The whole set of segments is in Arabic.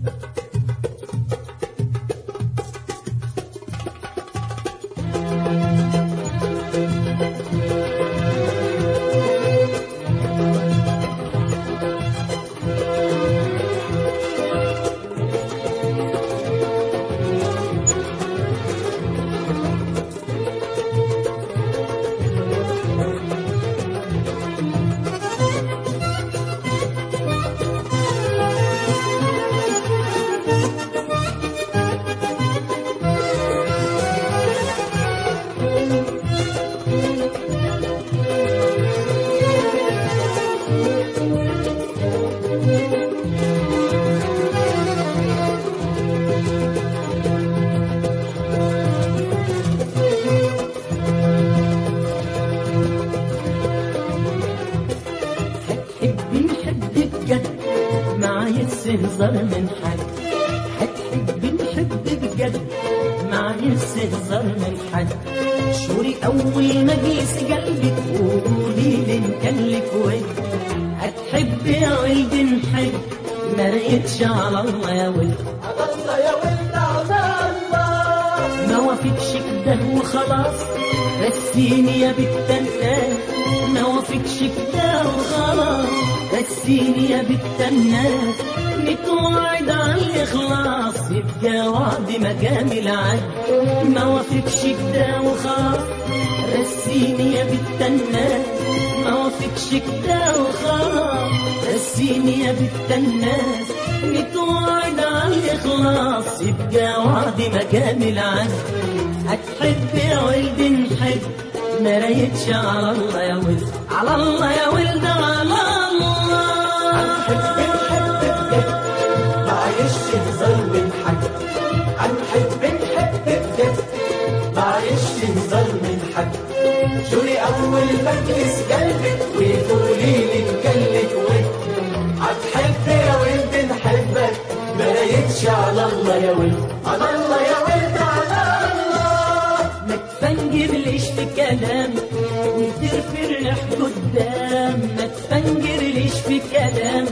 استهزار من حد، هتحب نحب بجد مع استهزار من حد. شوري أول ما جيس قلبك قولي لي إن كان لك ود، هتحب يا ولد نحب ما رقتش على الله يا ولد، على الله يا ولد على الله. ما وافقش كده وخلاص رسيني يا بنت الناس، ما وافقش كده وخلاص رسيني يا بنت الناس. متوعد على الإخلاص يبقى وعد مقام العد، ما وافقش كده وخلاص رسيني يا بنت الناس، ما وافقش كده وخلاص رسيني يا بنت الناس. متوعد على الإخلاص يبقى وعد مقام العد، هتحب يا ولد نحب ما رايتش على الله يا ولد، على الله يا ولد على الله. هنحب نحب بجد معيش هزار من حد، هنحب نحب بجد معيش هزار من حد. شوري أول مجلس قلبك وتقولي لي إن كان لك ود، هتحب يا ولد نحبك ما رايتش على الله يا ولد، على الله يا ولد على الله. ما تفنجرليش في كلام وترفرح قدام، ما تفنجرليش في كلام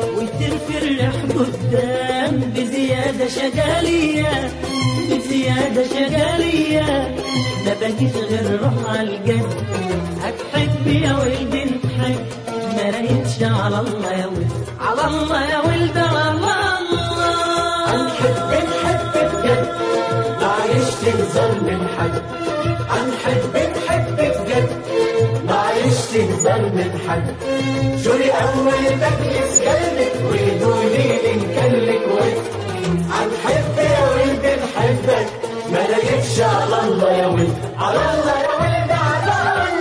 وترفرح قدام. بزيادة شغالية بزيادة شغالية ما بقيت غير روح عالجد. هتحب يا ولد نحب ما رايتش على الله يا ولد، على الله يا ولد على الله. هنحب نحب بجد معيش تهزر من حد، هنحب نحب بجد معيش تهزر من حد. شوري أول مجلس قلبك وتقولي لي إن كان لك ود، هنحب يا ولد نحبك ما رايتش على الله يا ولد، على الله يا ولد على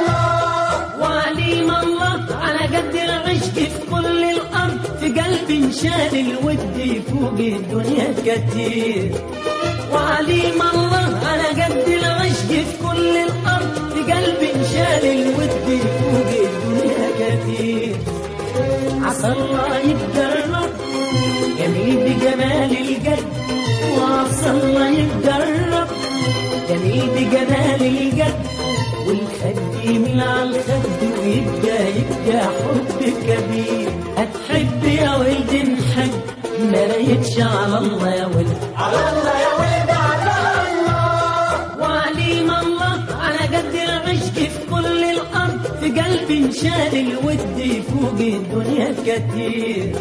الله. وعليم الله على قد العشق في كل الأرض، في قلبي انشال الود فوق الدنيا كتير. وعليم الله على قد العشق في كل الأرض، في قلبي انشال الود فوق الدنيا كتير. عسى الله يتجرب جميل بجمال الجد، وعسى الله يتجرب جميل بجمال الجد. والخد يميل على الخد ويبقى حب كبير. هتحب يا ولد نحب ما رايتش على الله يا ولد، على الله يا ولد على الله. وعليم الله على قد العشق في كل الأرض، في قلبي انشال الود فوق الدنيا كتير.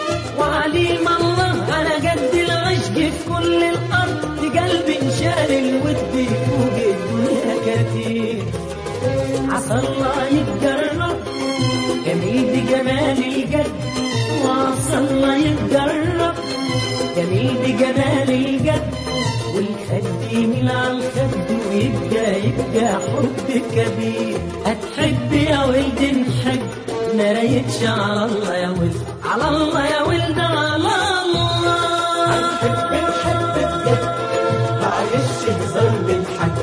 وعليم الله على قد العشق في كل الأرض، في قلبي انشال الود فوق الدنيا كتير. عسى الله يتجرب جميل بجمال الجد، وعسى الله يتجرب جميل بجمال الجد. والخد يميل على الخد ويبقى حب كبير. هتحب يا ولد نحب ما رايتش على الله يا ولد، على الله يا ولد على الله. هنحب نحب بجد معيش هزار من حد،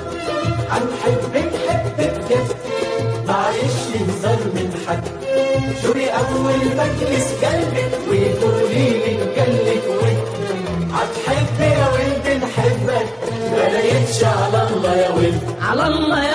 هنحب نحب بجد معيش هزار من حد. شوري أول مجلس قلبك وتقولي لي إن كان لك ود، هتحب يا ولد نحبك ما رايتش على الله يا ولد، على الله